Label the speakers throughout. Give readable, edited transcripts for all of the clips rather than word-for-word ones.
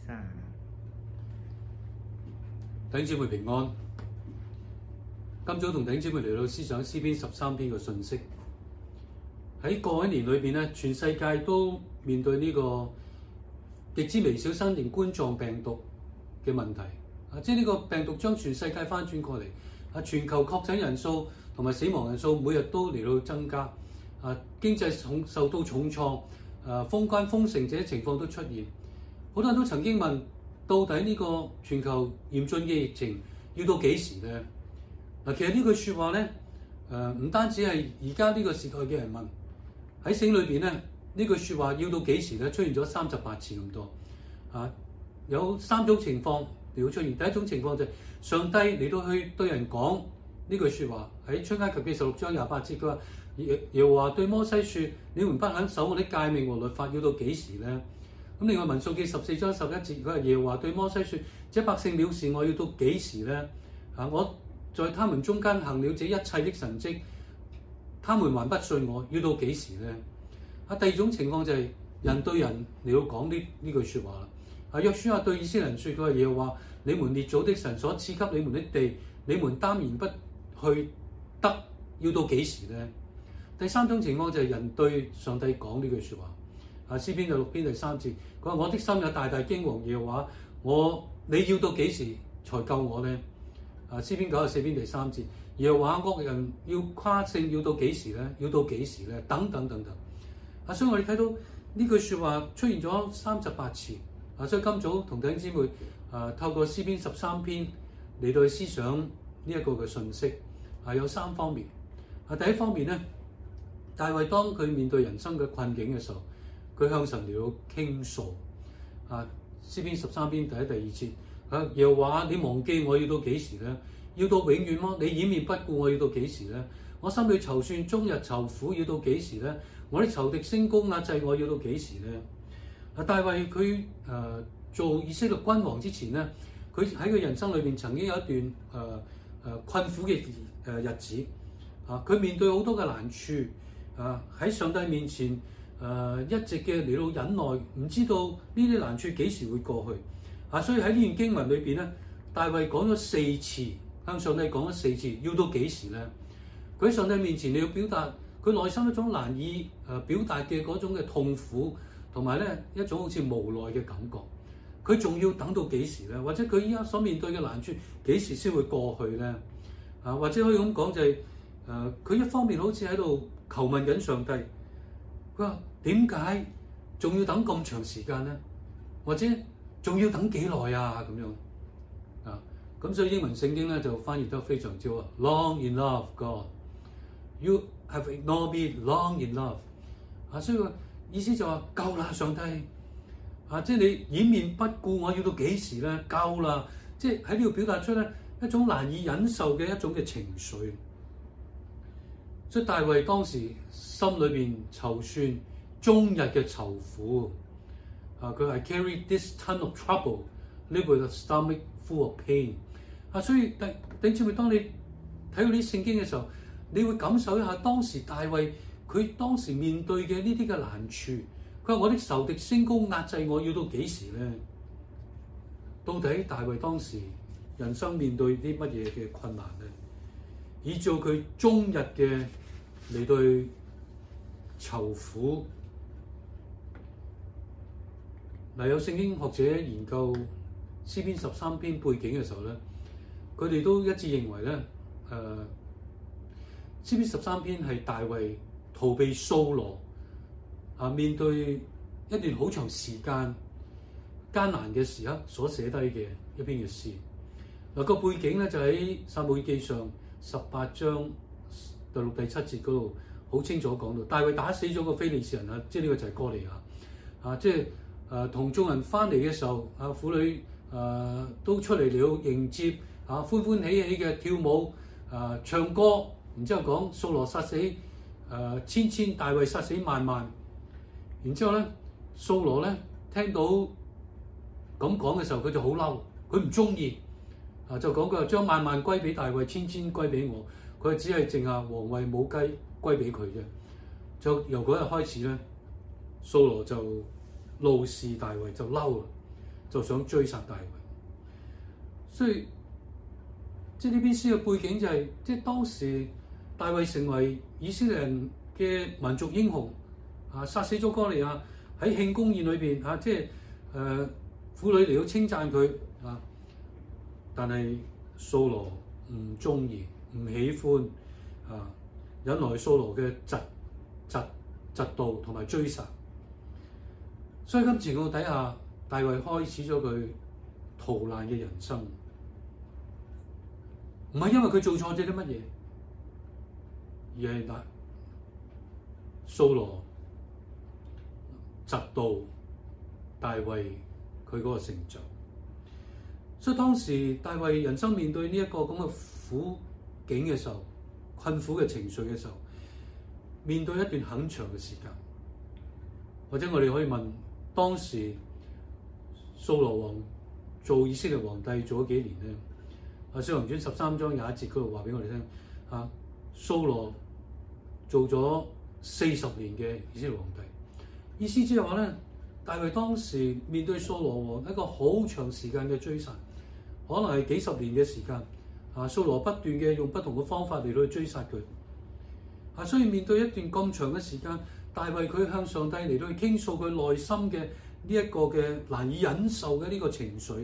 Speaker 1: 三。
Speaker 2: 弟兄姊妹平安。今早同弟兄姊妹嚟到思想詩篇13篇嘅信息。喺過一年裏邊咧，全世界都面對呢個極之微小新型冠狀病毒嘅問題。即係呢個病毒將全世界翻轉過嚟。全球確診人數同埋死亡人數每日都嚟到增加。經濟受到重創。封關封城這些情況都出現。好多人都曾經問，到底呢個全球嚴峻嘅疫情要到幾時呢？其實呢句説話咧，唔單止係而家呢個時代嘅人問，喺聖經裏邊咧，呢句説話要到幾時咧，出現咗38次咁多。有3種情況嚟到出現。第一種情況就係上帝嚟到去對人講呢句説話，喺出埃及記16章28節，佢話耶和華對摩西説：你們不肯守我的誡命和律法，要到幾時呢？咁另外民數記14章11節，佢話耶和華對摩西説：這百姓藐視我，要到幾時呢？我在他們中間行了這一切的神蹟，他們還不信我，要到幾時呢？第二種情況就係人對人嚟到講呢句説話啦。約書亞對以色列人説：佢話耶和華你們列祖的神所賜給你們的地，你們耽延不去得，要到幾時呢？第三種情況就係人對上帝講呢句説話。詩篇6篇第3節，佢話我的心有大大驚惶，耶和華你要到幾時才救我呢？詩篇94篇第3節，耶和華惡人要誇勝，要到幾時呢？要到幾時呢？等等等等。所以我哋睇到呢句説話出現咗38次。所以今早同弟兄姊妹透過詩篇13篇嚟到去思想呢一個嘅信息。有3方面。第一方面咧，大衛當佢面對人生嘅困境嘅時候，佢向神嚟到傾訴。詩篇13篇第1、第2節，耶和華你忘記我要到幾時呢？要到永遠麼？你掩面不顧我要到幾時呢？我心裏籌算，終日愁苦，要到幾時呢？我啲仇敵升高壓制我，要到幾時呢？大衛佢做以色列君王之前咧，佢喺佢人生裏邊曾經有一段困苦嘅日子。佢面對好多嘅難處。喺上帝面前一直嘅嚟到忍耐，唔知道呢啲難處幾時會過去。所以喺呢段經文裏邊咧，大衛講咗4次，向上帝講咗4次，要到幾時咧？佢喺上帝面前你要表達佢內心一種難以表達嘅嗰種嘅痛苦，同埋咧一種好似無奈嘅感覺。佢仲要等到幾時咧？或者佢依家所面對嘅難處幾時先會過去咧？或者可以咁講就係佢一方面好似喺度求問緊上帝，佢話點解仲要等咁長時間咧？或者仲要等幾耐啊？咁樣咁所以英文聖經咧就翻譯得非常之好。Long enough, God, you have ignored me long enough。所以個意思就話夠啦，上帝即係你掩面不顧我，要到幾時咧？夠啦！即係喺呢度表達出咧一種難以忍受嘅一種嘅情緒。所以大衛當時心裏邊籌算終日嘅愁苦。佢係 carry this ton of trouble, live with a stomach full of pain。所以弟兄姊妹，當你睇到啲聖經嘅時候，你會感受一下當時大衛佢當時面對嘅呢啲嘅難處。佢話我的仇敵升高壓制我，要到幾時咧？到底大衛當時人生面對啲乜嘢嘅困難咧？以至佢終日嘅嚟對愁苦。有聖經學者研究詩篇13篇背景嘅時候咧，佢哋都一致認為咧，詩篇13篇係大衛逃避掃羅面對一段好長時間艱難嘅時刻所寫低嘅一篇嘅詩。個背景咧就喺撒母耳記上18章第6、第7節嗰度好清楚講到，大衛打死咗個非利士人即係呢個就係歌利亞。即係同眾人翻嚟嘅時候，婦女都出嚟了迎接，歡歡喜喜嘅跳舞，唱歌，然之後講掃羅殺死千千，大衛殺死萬萬。然之後咧，掃羅咧聽到咁講嘅時候，佢就好嬲，佢唔中意。就講佢話將萬萬歸俾大衛，千千歸俾我。佢只係剩下皇位母雞歸俾佢啫。就由嗰日開始咧，掃羅就怒視大衛，就嬲啦。 就想追殺大衛。所以即係呢篇詩嘅背景就係、是，即係當時大衛成為以色列人嘅民族英雄，殺死咗歌利亞，喺慶功宴裏邊即係婦女嚟到稱讚佢但係掃羅唔中意、唔喜歡引來掃羅嘅嫉妒同埋追殺。所以今次我睇下大衛開始咗佢逃難嘅人生，唔係因為佢做錯咗啲乜嘢，而係掃羅嫉妒大衛佢嗰個成就。所以當時大衛人生面對呢一個咁嘅苦境嘅時候，困苦嘅情緒嘅時候，面對一段很長嘅時間，或者我哋可以問當時掃羅王做以色列皇帝做咗幾年咧？《使徒行傳》13章廿1節嗰度話俾我哋聽，掃羅做咗40年嘅以色列皇帝，意思即係話咧，大衛當時面對掃羅王一個好長時間嘅追殺，可能係幾十年嘅時間，掃羅不斷嘅用不同嘅方法嚟到去追殺佢，所以面對一段咁長嘅時間，大衛佢向上帝嚟到去傾訴佢內心嘅呢一個嘅難以忍受嘅呢個情緒。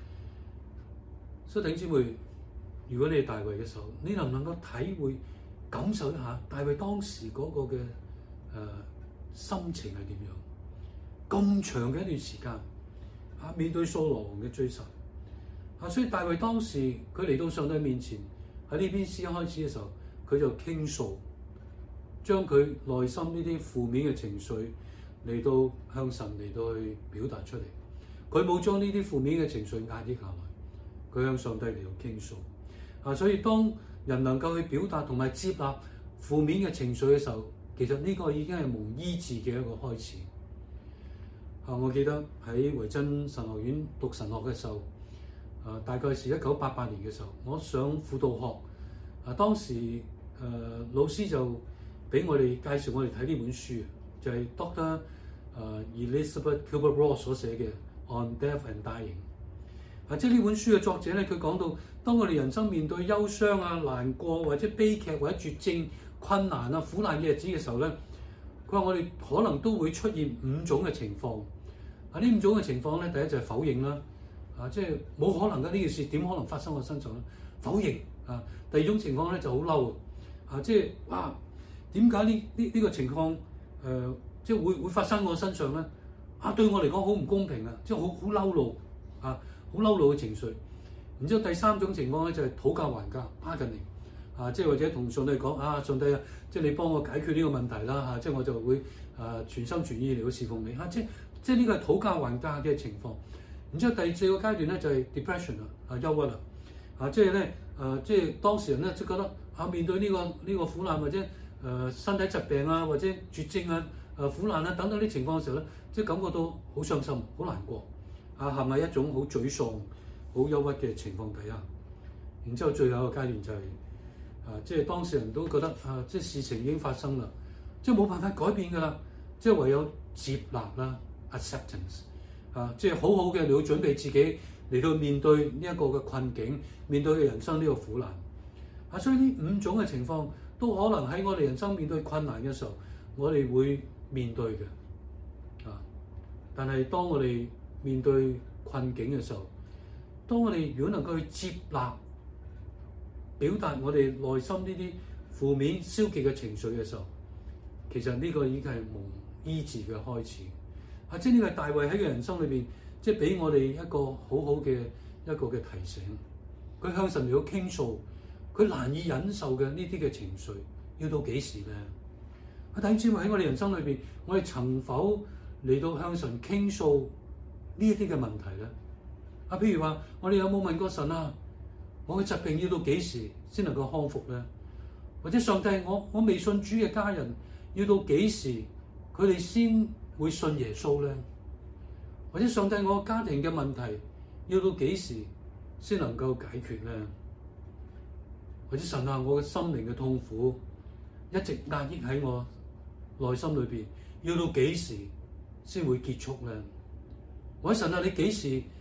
Speaker 2: 所以弟兄姊妹，如果你係大衛嘅時候，你能唔能夠體會、感受一下大衛當時嗰個嘅心情係點樣？咁長嘅一段時間，面對掃羅王嘅追殺，所以大衛當時佢嚟到上帝面前，喺呢篇詩一開始嘅時候，佢就傾訴，將佢內心呢啲負面嘅情緒嚟到向神嚟到去表達出嚟。佢冇將呢啲負面嘅情緒壓抑下來，佢向上帝嚟到傾訴。所以當人能夠去表達同埋接納負面嘅情緒嘅時候，其實呢個已經係蒙醫治嘅一個開始。我記得喺維真神學院讀神學嘅時候，大概是1988年嘅時候，我上輔導學，當時老師就俾我哋介紹我哋睇呢本書，就係 Dr. Elizabeth Kubler-Ross 所寫嘅 On Death and Dying。即係呢本書嘅作者咧，佢講到當我哋人生面對憂傷難過或者悲劇或者絕症、困難苦難嘅日子嘅時候咧，佢話我哋可能都會出現5種嘅情況。呢5種嘅情況咧，第一就係否認啦，即係冇可能嘅呢件事，點可能發生我身上咧？否認第二種情況咧就好嬲，即係哇，點解呢個情況即係會發生我身上咧？對我嚟講好唔公平即係好嬲怒好嬲怒嘅情緒。然之後第3種情況咧就係討價還價 bargaining，即係或者同上帝講上帝即係你幫我解決呢個問題啦即係我就會全心全意嚟到侍奉你即係呢個係討價還價嘅情況。然之後第4個階段咧就係 depression 憂鬱即係咧即係當事人咧即係覺得面對呢個苦難或者身體疾病或者絕症苦難等等啲情況嘅時候咧，即係感覺到好傷心、好難過係咪一種好沮喪、好憂鬱嘅情況底下。然之後最後一個階段就係即係當事人都覺得即係事情已經發生啦，即係冇辦法改變㗎啦，即係唯有接納啦 acceptance 即係好好嘅你要準備自己嚟到面對呢一個嘅困境，面對人生呢個苦難所以呢5種嘅情況都可能喺我哋人生面對困難嘅時候，我哋會面對嘅但係當我哋面對困境嘅時候，當我哋如果能夠去接納、表達我哋內心呢啲負面、消極嘅情緒嘅時候，其實呢個已經係蒙醫治嘅開始。即係呢個係大衛喺佢人生裏邊，即係俾我哋一個好好嘅一個嘅提醒。佢向神嚟到傾訴，佢難以忍受嘅呢啲嘅情緒，要到幾時咧？弟兄姊妹，喺我哋人生裏邊，我哋曾否嚟到向神傾訴呢一啲嘅問題咧？譬如話，我哋有冇問過神我嘅疾病要到幾時先能夠康復咧？或者上帝，我未信主嘅家人要到幾時佢哋先會信耶穌咧？或者上帝，我家庭嘅問題要到幾時先能夠解決咧？或者神我嘅心靈嘅痛苦一直壓抑喺我內心裏邊，要到幾時先會結束咧？或者神你幾時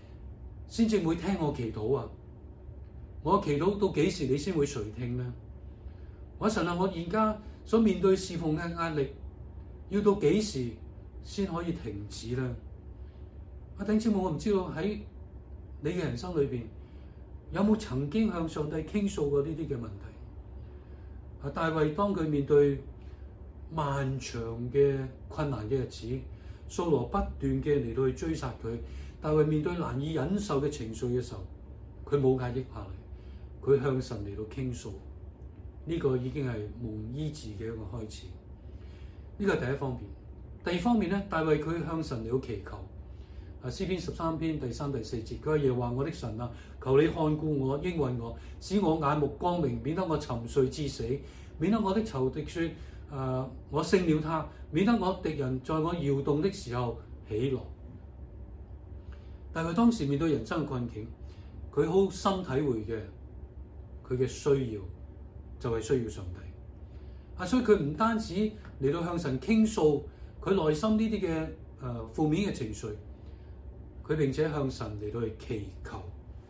Speaker 2: 先至會聽我祈禱啊？我祈禱到幾時你先會垂聽呢？我神啊，我而家所面對侍奉嘅壓力，要到幾時先可以停止呢？弟兄姊妹，我唔知道喺你嘅人生裏邊有冇曾經向上帝傾訴過呢啲嘅問題？大衛當佢面對漫長嘅困難嘅日子，掃羅不斷嘅嚟到去追殺佢，大衛面對難以忍受嘅情緒嘅時候，佢冇壓抑下嚟。佢向神嚟到傾訴，呢個已經係蒙醫治嘅一個開始。呢個係第一方面。第二方面咧，大衛佢向神嚟到祈求。詩篇13篇第3、第4節，佢話耶和華我的神啊，求你看顧我，應允我，使我眼目光明，免得我沉睡至死，免得我的仇敵說我勝了他，免得我敵人在我搖動的時候喜樂。但係佢當時面對人生嘅困境，佢好深體會嘅。佢嘅需要就係需要上帝，所以佢唔單止嚟到向神傾訴佢內心呢啲嘅負面嘅情緒，佢並且向神嚟到去祈求。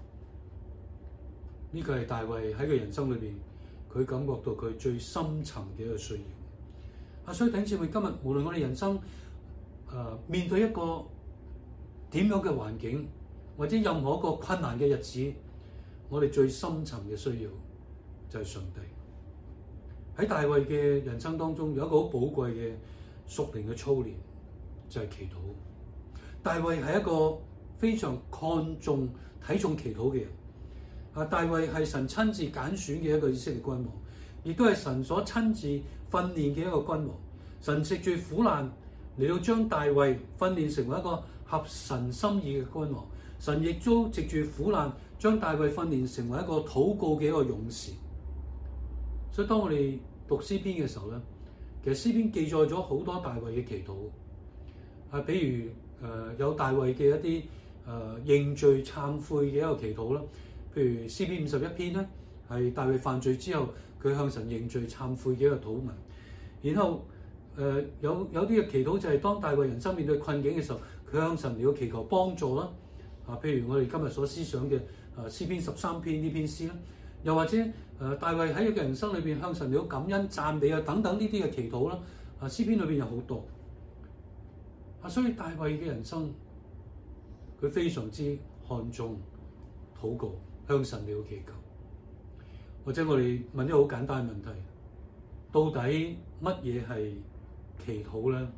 Speaker 2: 呢個係大衛喺佢人生裏邊，佢感覺到佢最深層嘅一個需要。所以弟兄姊妹，今日無論我哋人生面對一個點樣嘅環境，或者任何一個困難嘅日子，我哋最深層嘅需要就係上帝。喺大衛嘅人生當中，有一個好寶貴嘅屬靈嘅操練，就係祈禱。大衛係一個非常睇重祈禱嘅人。大衛係神親自揀選嘅一個以色列君王，亦都係神所親自訓練嘅一個君王。神藉住苦難嚟到將大衛訓練成為一個合神心意嘅君王。神亦都藉住苦難將大衛訓練成為一個禱告嘅一個勇士。所以當我哋讀詩篇嘅時候咧，其實詩篇記載咗好多大衛嘅祈禱。比如有大衛嘅一啲認罪懺悔嘅一個祈禱啦。譬如詩篇51篇咧，係大衛犯罪之後，佢向神認罪懺悔嘅一個禱文。然後有啲嘅祈禱就係當大衛人生面對困境嘅時候，佢向神嚟到祈求幫助啦。譬如我哋今日所思想嘅詩篇13篇呢篇詩啦，又或者大衛喺佢嘅人生裏邊向神嚟到感恩讚美啊等等呢啲嘅祈禱啦。詩篇裏邊有好多。所以大衛嘅人生佢非常之看重禱告，向神嚟到祈求。或者我哋問一個好簡單嘅問題，到底乜嘢係祈禱咧？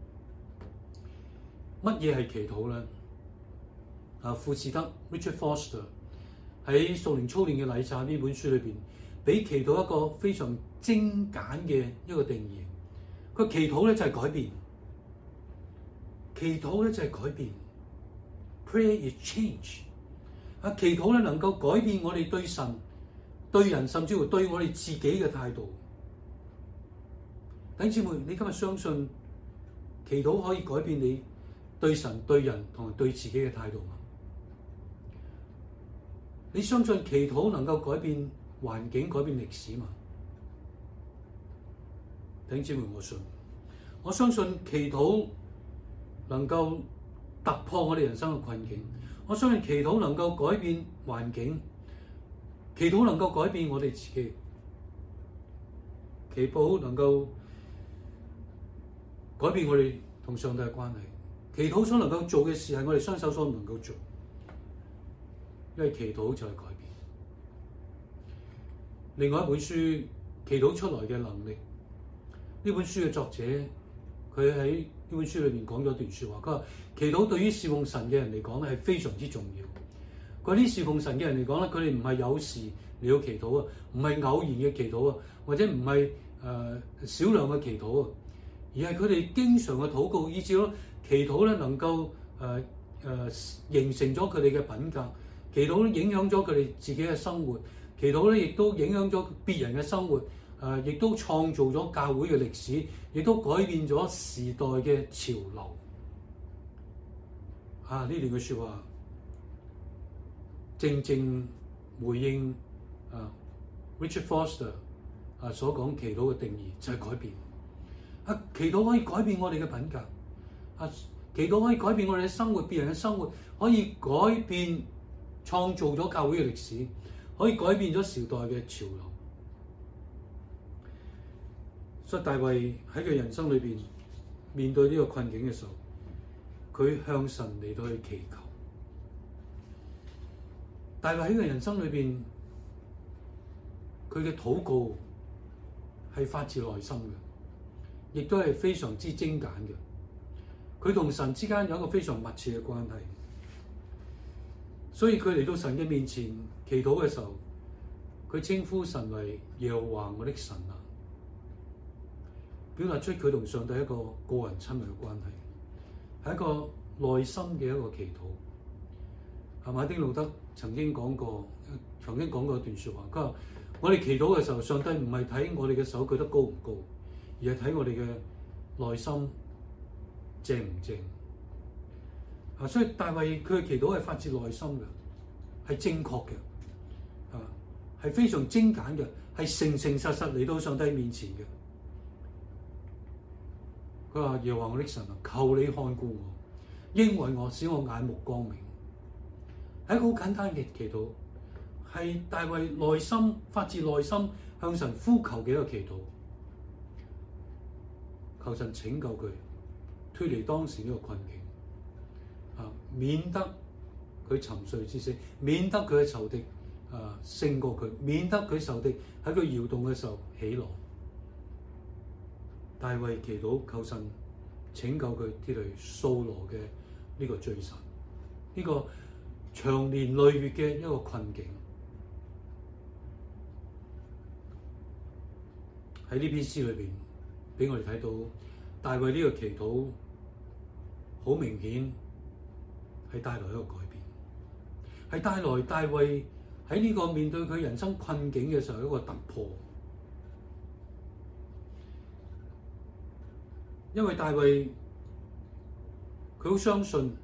Speaker 2: 乜嘢係祈禱咧？富士德 Richard Foster 喺《屬靈操練嘅禮讚》呢本書裏邊，俾祈禱一個非常精簡嘅一個定義。佢祈禱咧就係改變，祈禱咧就係改變。Prayer is change。祈禱咧能夠改變我哋對神、對人，甚至乎對我哋自己嘅態度。弟兄姊妹，你今日相信祈禱可以改變你對神、對人同埋對自己嘅態度嗎？你相信祈禱能夠改變環境、改變歷史嗎？弟兄姊妹，我相信祈禱能夠突破我哋人生嘅困境。我相信祈禱能夠改變環境，祈禱能夠改變我哋自己，祈禱能夠改變我哋同上帝嘅關係。祈禱所能夠做嘅事係我哋雙手所唔能夠做，因為祈禱就係改變。另外一本書《祈禱出來嘅能力》，呢本書嘅作者佢喺呢本書裏面講咗一段説話，佢話祈禱對於侍奉神嘅人嚟講咧係非常之重要。嗰啲侍奉神嘅人嚟講咧，佢哋唔係有時嚟到祈禱啊，唔係偶然嘅祈禱啊，或者唔係少量嘅祈禱啊，而係佢哋經常嘅禱告，以至到祈禱咧能夠形成咗佢哋嘅品格。祈禱咧影響咗佢哋自己嘅生活，祈禱咧亦都影響咗別人嘅生活，亦都創造咗教會嘅歷史，亦都改變咗時代嘅潮流。呢段嘅説話正正回應Richard Foster 所講祈禱嘅定義，就係改變。祈禱可以改變我哋嘅品格，祈禱可以改變我哋嘅生活，別人嘅生活，可以改變創造咗教會嘅歷史，可以改變咗時代嘅潮流。所以大衛喺佢人生裏邊面對呢個困境嘅時候，佢向神嚟到去祈求。大衛喺佢人生裏邊，佢嘅禱告係發自內心嘅，亦都係非常之精簡嘅。佢同神之間有一個非常密切嘅關係，所以佢嚟到神嘅面前祈禱嘅時候，佢稱呼神為耶和華我的神啊，表達出佢同上帝一個個人親密嘅關係，係一個內心嘅一個祈禱。馬丁路德曾經講過一段説話，佢話：我哋祈禱嘅時候，上帝唔係睇我哋嘅手舉得高唔高，而係睇我哋嘅內心正唔正。所以大衛佢嘅祈禱係發自內心嘅，係正確嘅，係非常精簡嘅，係誠誠實實嚟到上帝面前嘅。佢話：耶和華我的神啊，求你看顧我，應允我，使我眼目光明。係一個好簡單嘅祈禱，係大衛內心發自內心向神呼求嘅一個祈禱，求神拯救佢脫離當時呢個困境，免得佢沉睡之死，免得佢嘅仇敵勝過佢，免得佢仇敵喺佢搖動嘅時候起來。大衛祈禱求神拯救佢脫離掃羅嘅呢個追殺，呢個長年累月嘅一個困境。喺呢篇詩裏邊，俾我哋睇到大衛呢個祈禱好明顯係帶來一個改變，係帶來大衛喺呢個面對佢人生困境嘅時候一個突破。因為大衛佢好相信，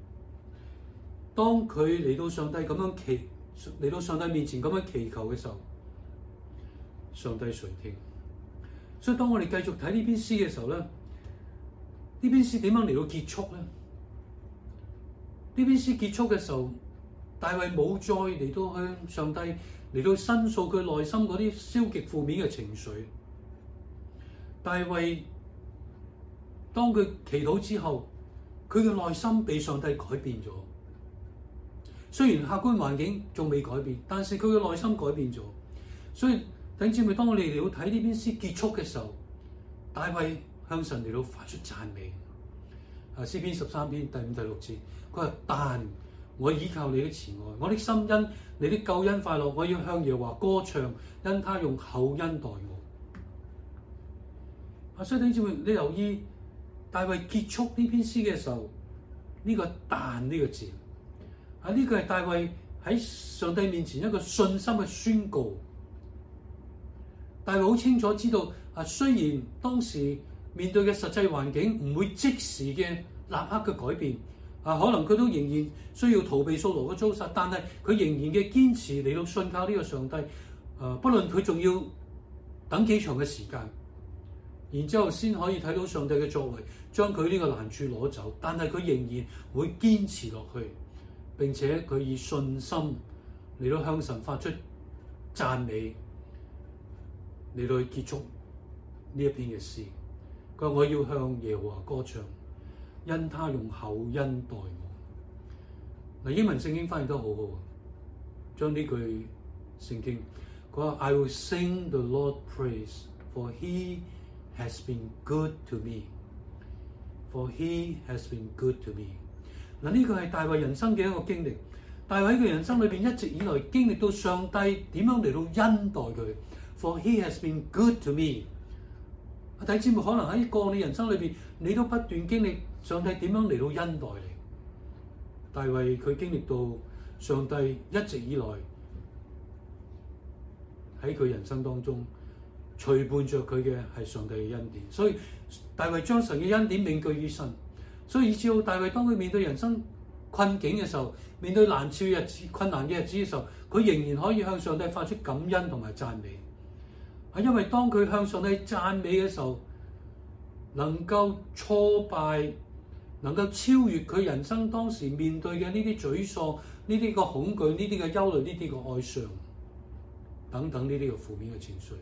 Speaker 2: 當佢嚟到上帝咁樣嚟到上帝面前咁樣祈求嘅時候，上帝垂聽。所以當我哋繼續睇呢篇詩嘅時候咧，呢篇詩點樣嚟到結束咧？呢篇詩結束嘅時候，大衛冇再嚟到向上帝嚟到申訴佢內心嗰啲消極負面嘅情緒。大衛當佢祈禱之後，佢嘅內心被上帝改變咗。雖然客觀環境仲未改變，但是佢嘅內心改變咗。所以弟兄姊妹，當我哋嚟到睇呢篇詩結束嘅時候，大衛向神嚟到發出讚美。詩篇13篇第5、第6節，佢話：但我倚靠你的慈愛，我的心因你的救恩快樂，我要向耶和華歌唱，因他用厚恩待我。所以弟兄姊妹，你留意大衛結束呢篇詩嘅時候，呢個但呢個字，呢個係大衛喺上帝面前一個信心嘅宣告。大衛好清楚知道，雖然當時面對嘅實際環境唔會即時嘅立刻嘅改變，可能佢都仍然需要逃避掃羅嘅遭殺，但係佢仍然嘅堅持嚟到信靠呢個上帝，不論佢仲要等幾長嘅時間，然之後先可以睇到上帝嘅作為，將佢呢個難處攞走，但係佢仍然會堅持落去，並且佢以信心嚟到向神發出讚美，嚟到去結束呢一篇嘅詩。佢話：我要向耶和華歌唱，因他用厚恩待我。英文聖經翻譯得好好，將呢句聖經，佢話 I will sing the Lord praise, for he has been good to me. For he has been good to me。呢個係大衛人生嘅一個經歷。大衛喺佢人生裏邊一直以來經歷到上帝點樣嚟到恩待佢。For he has been good to me。弟兄姊妹，可能喺過你人生裏邊，你都不斷經歷上帝點樣嚟到恩待你。大衛佢經歷到上帝一直以來喺佢人生當中陪伴着佢嘅係上帝嘅恩典，所以大衛將神嘅恩典銘記於身。所以以至到大衛當佢面對人生困境嘅時候，面對難處日子、困難嘅日子嘅時候，佢仍然可以向上帝發出感恩同埋讚美。因為當佢向上帝讚美嘅時候，能夠挫敗能夠超越佢人生當時面對嘅呢啲沮喪、呢啲個恐懼、呢啲嘅憂慮、呢啲嘅哀傷等等呢啲嘅負面嘅情緒。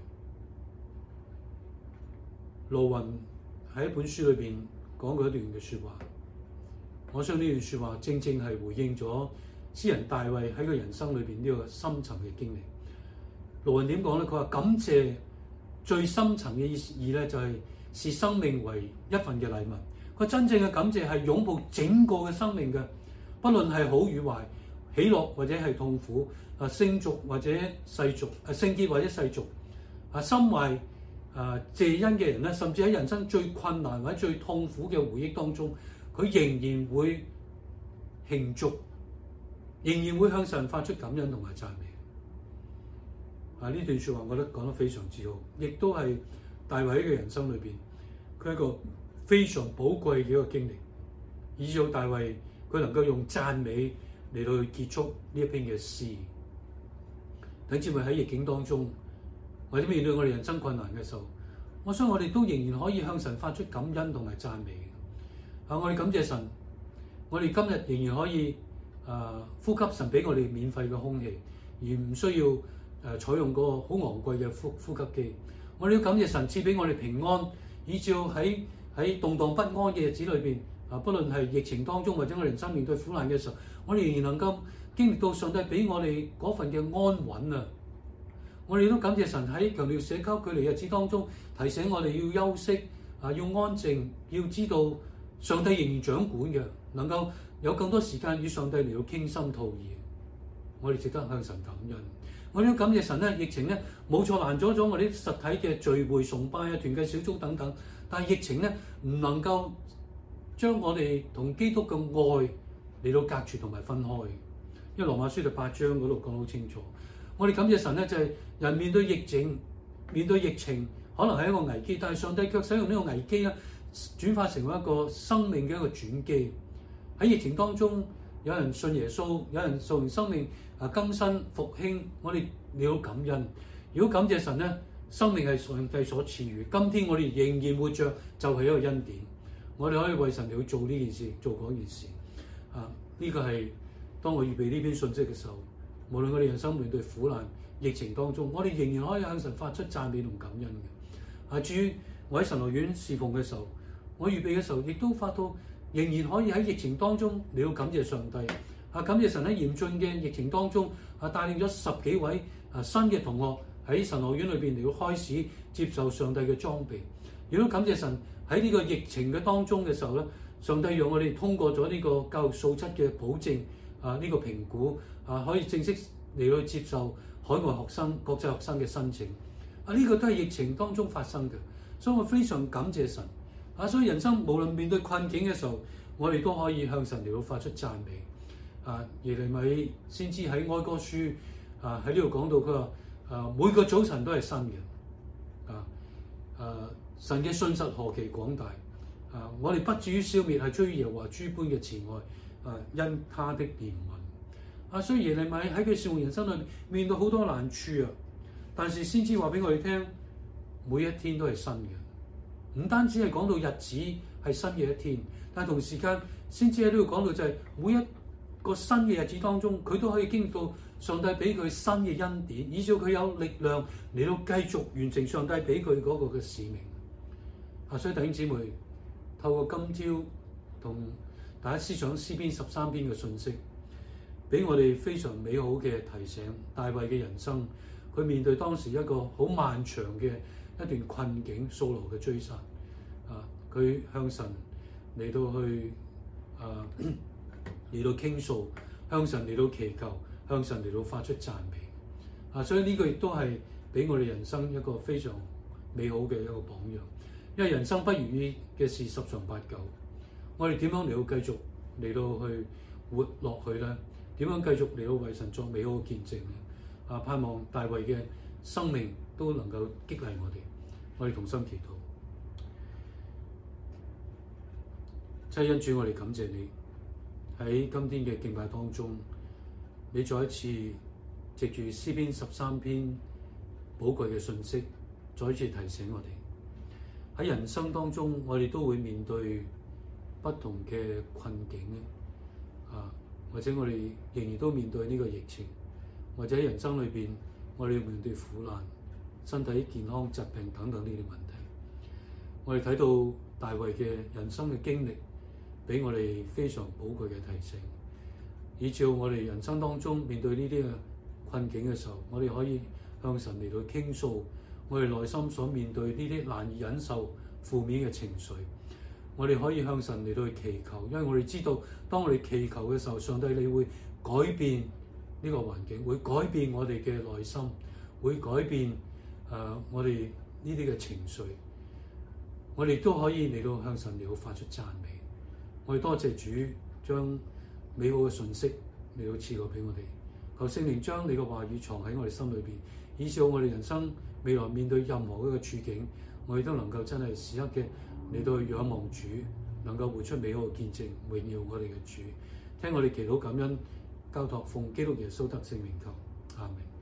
Speaker 2: 盧雲喺一本書裏邊講過一段嘅説話，我相信呢段説話正正係回應咗詩人大衛喺佢人生裏邊呢個深層嘅經歷。盧雲點講咧？佢話感謝最深層嘅意義咧，就係視生命為一份嘅禮物。佢真正嘅感謝係擁抱整個嘅生命嘅，不論係好與壞、喜樂或者係痛苦，聖俗或者世俗，聖潔或者世俗，心懷謝恩嘅人咧，甚至喺人生最困難或者最痛苦嘅回憶當中，佢仍然會慶祝，仍然會向神發出感恩同埋讚美。呢段説話，我覺得講得非常之好，亦都係大衛喺佢人生裏邊，佢一個非常寶貴嘅一個經歷，以至到大衛佢能夠用讚美嚟到去結束呢一篇嘅詩。等至喺逆境當中，或者面對我哋人生困難嘅時候，我相信我哋都仍然可以向神發出感恩同埋讚美。我哋感謝神，我哋今日仍然可以呼吸神俾我哋免費嘅空氣，而唔需要採用嗰個好昂貴嘅呼吸機。我哋要感謝神賜俾我哋平安，以至喺動盪不安嘅日子裏邊，不論係疫情當中或者我哋人生面對苦難嘅時候，我哋仍然能夠經歷到上帝俾我哋嗰份嘅安穩啊！我哋都感謝神喺強調社交距離日子當中，提醒我哋要休息要安靜，要知道上帝仍然掌管嘅，能夠有更多時間與上帝嚟到傾心吐意。我哋值得向神感恩。我哋都感謝神咧，疫情咧冇錯攔阻咗我哋實體嘅聚會、崇拜啊、團契小組等等，但係疫情咧唔能夠將我哋同基督嘅愛嚟到隔絕同埋分開。因為羅馬書第8章嗰度講得好清楚，我哋感謝神咧，就係人面對疫情，可能係一個危機，但係上帝卻使用呢個危機咧轉化成為一個生命嘅一個轉機。喺疫情當中，有人信耶穌，有人受完生命更新復興，我哋你好感恩。如果感謝神咧，生命係上帝所賜予，今天我哋仍然活着，就係一個恩典。我哋可以為神嚟去做呢件事，做嗰件事。呢個係當我預備呢篇信息嘅時候，無論我哋人生面對苦難、疫情當中，我哋仍然可以向神發出讚美同感恩嘅。至於我喺神學院侍奉嘅時候，我預備嘅時候，亦都發到仍然可以喺疫情當中嚟到感謝上帝。感謝神喺嚴峻嘅疫情當中帶領咗10幾位新嘅同學喺神學院裏邊嚟到開始接受上帝嘅裝備。亦都感謝神喺呢個疫情嘅當中嘅時候咧，上帝讓我哋通過咗呢個教育素質嘅保證呢個評估可以正式嚟到接受海外學生、國際學生嘅申請。呢個都係疫情當中發生嘅，所以我非常感謝神。所以人生無論面對困境嘅時候，我哋都可以向神嚟到發出讚美。耶利米先知喺哀歌書喺呢度講到，佢話每個早晨都係新嘅。神嘅信實何其廣大！我哋不至於消滅，係出於耶和華諸般嘅慈愛，因他的憐憫。所以耶利米喺佢侍奉人生裏面對好多難處但是先知話俾我哋聽，每一天都係新嘅。唔單止係講到日子係新嘅一天，但係同時間先知喺呢度講到就係每一個新嘅日子當中，佢都可以經歷到上帝俾佢新嘅恩典，以至佢有力量嚟到繼續完成上帝俾佢嗰個嘅使命。所以弟兄姊妹，透過今朝同大家思想詩篇13篇嘅信息，俾我哋非常美好嘅提醒。大衛嘅人生，佢面對當時一個好漫長嘅一段困境，掃羅嘅追殺，佢向神嚟到去嚟到傾訴，向神嚟到祈求，向神嚟到發出讚美。所以呢個亦都係俾我哋人生一個非常美好嘅一個榜樣。因為人生不如意嘅事十常八九，我哋點樣嚟到繼續嚟到去活落去咧？點樣繼續嚟到為神作美好嘅見證咧？盼望大衛嘅生命都能夠激勵我哋。我哋同心祈禱。真係恩主，我哋感謝你喺今天嘅敬拜當中，你再一次藉住詩篇13篇寶貴嘅信息，再一次提醒我哋喺人生當中，我哋都會面對不同嘅困境咧，或者我哋仍然都面對呢個疫情，或者人生裏邊我哋要面對苦難、身體健康、疾病等等呢啲問題。我哋睇到大衛嘅人生嘅經歷，俾我哋非常寶貴嘅提醒，以照我哋人生當中面對呢啲嘅困境嘅時候，我哋可以向神嚟到傾訴我哋內心所面對呢啲難以忍受負面嘅情緒。我哋可以向神嚟到去祈求，因為我哋知道，當我哋祈求嘅時候，上帝你會改變呢個環境，會改變我哋嘅內心，會改變我哋呢啲嘅情緒。我哋都可以嚟到向神嚟到發出讚美。我哋多謝主將美好嘅信息嚟到賜過俾我哋。求聖靈將你嘅話語藏喺我哋心裏邊，以致我哋人生未來面對任何一個處境，我哋都能夠真係時刻嘅嚟到去仰望主，能夠活出美好嘅見證，榮耀我哋嘅主。聽我哋祈禱感恩，交託奉基督耶穌得聖名求，阿們。